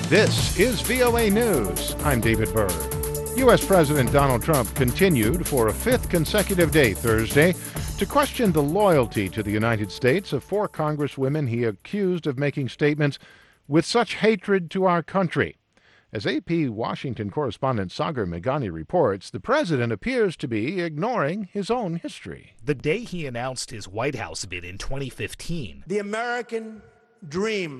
This is VOA News. I'm David Byrd. U.S. President Donald Trump continued for a fifth consecutive day Thursday to question the loyalty to the United States of four congresswomen he accused of making statements with such hatred to our country. As AP Washington correspondent Sagar Meghani reports, the president appears to be ignoring his own history. The day he announced his White House bid in 2015, the American dream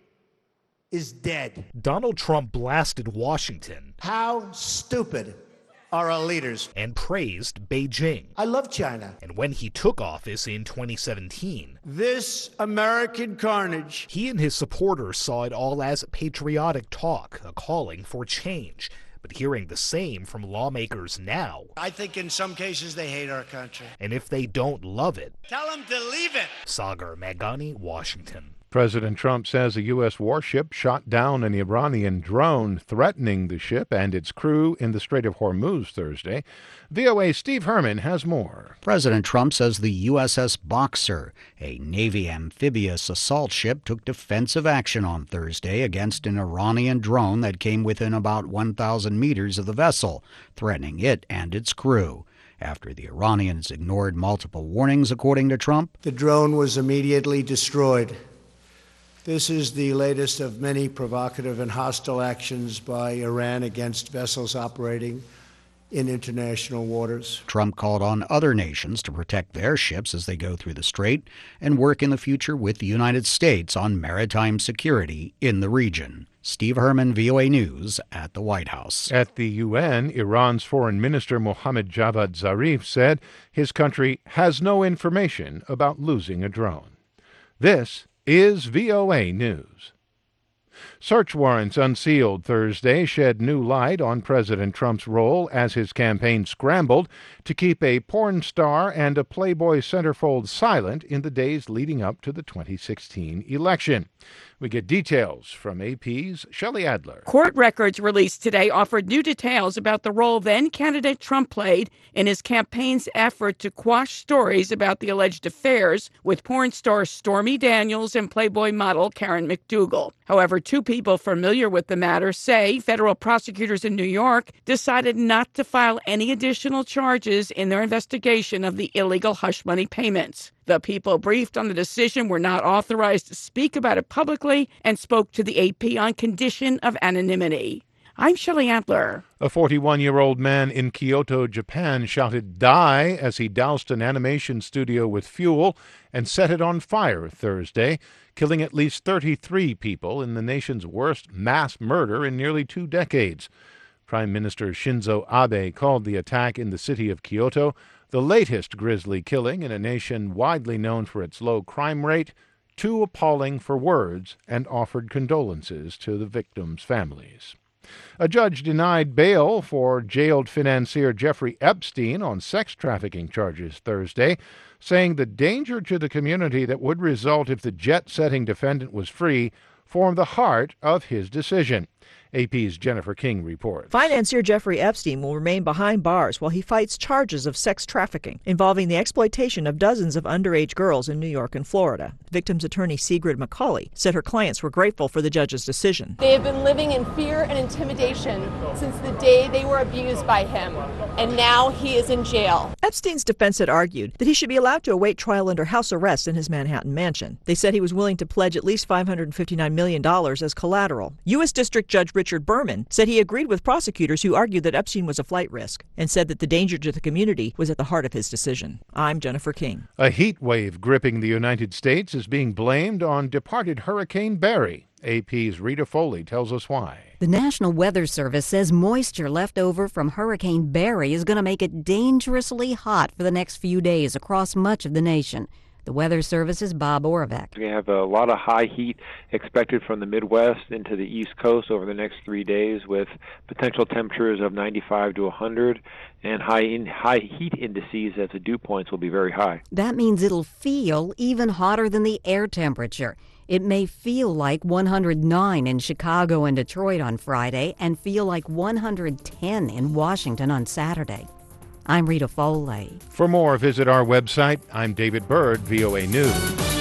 is dead. Donald Trump blasted Washington. How stupid are our leaders? And praised Beijing. I love China. And when he took office in 2017, this American carnage, he and his supporters saw it all as patriotic talk, a calling for change. But hearing the same from lawmakers now, I think in some cases they hate our country. And if they don't love it, tell them to leave it. Sagar Meghani, Washington. President Trump says a U.S. warship shot down an Iranian drone threatening the ship and its crew in the Strait of Hormuz Thursday. VOA's Steve Herman has more. President Trump says the USS Boxer, a Navy amphibious assault ship, took defensive action on Thursday against an Iranian drone that came within about 1,000 meters of the vessel, threatening it and its crew. After the Iranians ignored multiple warnings, according to Trump, the drone was immediately destroyed. This is the latest of many provocative and hostile actions by Iran against vessels operating in international waters. Trump called on other nations to protect their ships as they go through the strait and work in the future with the United States on maritime security in the region. Steve Herman, VOA News, at the White House. At the UN, Iran's Foreign Minister Mohammad Javad Zarif said his country has no information about losing a drone. This is VOA News. Search warrants unsealed Thursday shed new light on President Trump's role as his campaign scrambled to keep a porn star and a Playboy centerfold silent in the days leading up to the 2016 election. We get details from AP's Shelley Adler. Court records released today offered new details about the role then-candidate Trump played in his campaign's effort to quash stories about the alleged affairs with porn star Stormy Daniels and Playboy model Karen McDougal. However, two people familiar with the matter say federal prosecutors in New York decided not to file any additional charges in their investigation of the illegal hush money payments. The people briefed on the decision were not authorized to speak about it publicly and spoke to the AP on condition of anonymity. I'm Shelley Adler. A 41-year-old man in Kyoto, Japan, shouted "die" as he doused an animation studio with fuel and set it on fire Thursday, killing at least 33 people in the nation's worst mass murder in nearly 2 decades. Prime Minister Shinzo Abe called the attack in the city of Kyoto the latest grisly killing in a nation widely known for its low crime rate, too appalling for words, and offered condolences to the victims' families. A judge denied bail for jailed financier Jeffrey Epstein on sex trafficking charges Thursday, saying the danger to the community that would result if the jet-setting defendant was free formed the heart of his decision. AP's Jennifer King reports. Financier Jeffrey Epstein will remain behind bars while he fights charges of sex trafficking involving the exploitation of dozens of underage girls in New York and Florida. Victim's attorney Sigrid McCauley said her clients were grateful for the judge's decision. They have been living in fear and intimidation since the day they were abused by him, and now he is in jail. Epstein's defense had argued that he should be allowed to await trial under house arrest in his Manhattan mansion. They said he was willing to pledge at least $559 million as collateral. U.S. District Judge Richard Berman said he agreed with prosecutors who argued that Epstein was a flight risk and said that the danger to the community was at the heart of his decision. I'm Jennifer King. A heat wave gripping the United States is being blamed on departed Hurricane Barry. AP's Rita Foley tells us why. The National Weather Service says moisture left over from Hurricane Barry is going to make it dangerously hot for the next few days across much of the nation. The Weather Service's Bob Oravec. We have a lot of high heat expected from the Midwest into the East Coast over the next 3 days, with potential temperatures of 95 to 100, and high heat indices as the dew points will be very high. That means it'll feel even hotter than the air temperature. It may feel like 109 in Chicago and Detroit on Friday and feel like 110 in Washington on Saturday. I'm Rita Foley. For more, visit our website. I'm David Byrd, VOA News.